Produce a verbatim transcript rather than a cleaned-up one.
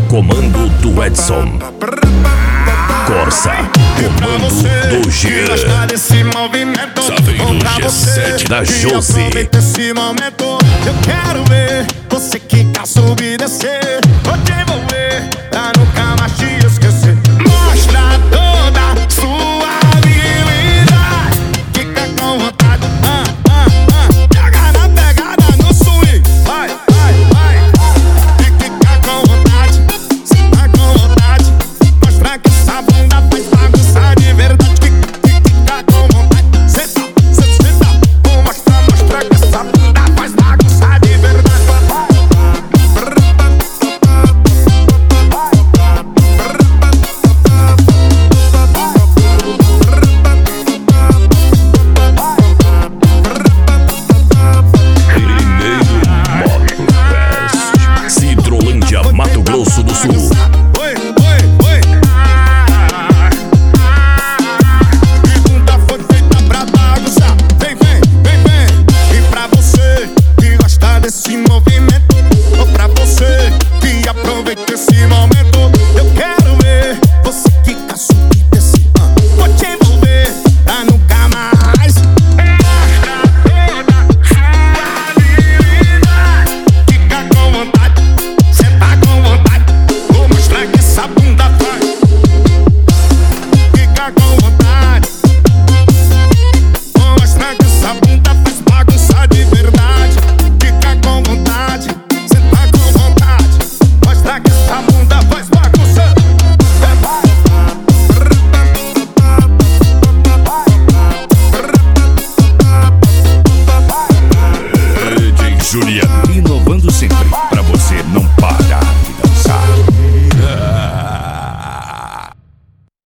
comando do Edson. Corsa, comando do Jean. Saveiro G sete da Josi. Esse momento eu quero ver você quicar, subir e descer. Vou te envolver pra nunca mais te esquecer. Mostra toda sua habilidade. Fica com vontade, ah, ah, ah. Pega na pegada no swing. Vai, vai, vai. E fica com vontade, cê tá com vontade. Mostra que essa bunda faz bagunça de verdade. Fica com vontade, cê tá, cê, cê tá. Vou mostrar, mostrar que essa bunda faz bagunça de verdade. Cidrolândia, Mato Grosso do Sul. Oi, oi, oi. Pergunta foi feita pra bagunçar. Vem, vem, vem, vem. E pra você que gosta desse movimento, ou pra você que aproveita esse momento, eu quero ver você quicar, subir e descer. Ah, vou te envolver pra nunca mais. Mostra toda sua habilidade. Fica com vontade, cê tá com vontade. Vou mostrar que essa bunda faz. Fica com vontade. Vou mostrar que essa bunda faz bagunça de verdade. Fica com vontade, cê tá com vontade. Mostrar que essa bunda faz bagunça. D J Juliano, inovando sempre.